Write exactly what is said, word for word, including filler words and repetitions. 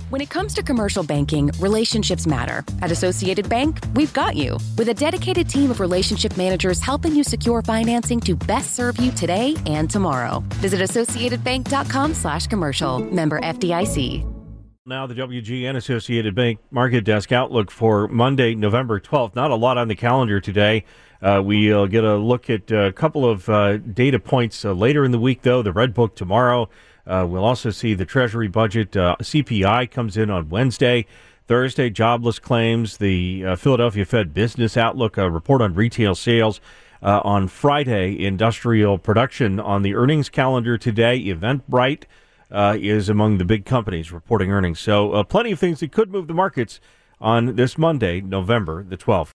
When it comes to commercial banking, relationships matter. At Associated Bank, we've got you. With a dedicated team of relationship managers helping you secure financing to best serve you today and tomorrow. Visit associatedbank.com slash commercial. Member F D I C. Now the W G N Associated Bank Market Desk outlook for Monday, November twelfth. Not a lot on the calendar today. Uh, we'll get a look at a couple of uh, data points uh, later in the week, though. The Red Book tomorrow. Uh, we'll also see the Treasury budget. Uh, C P I comes in on Wednesday. Thursday, jobless claims. The uh, Philadelphia Fed Business Outlook, a report on retail sales. Uh, on Friday, industrial production on the earnings calendar today. Eventbrite uh, is among the big companies reporting earnings. So uh, plenty of things that could move the markets on this Monday, November the twelfth.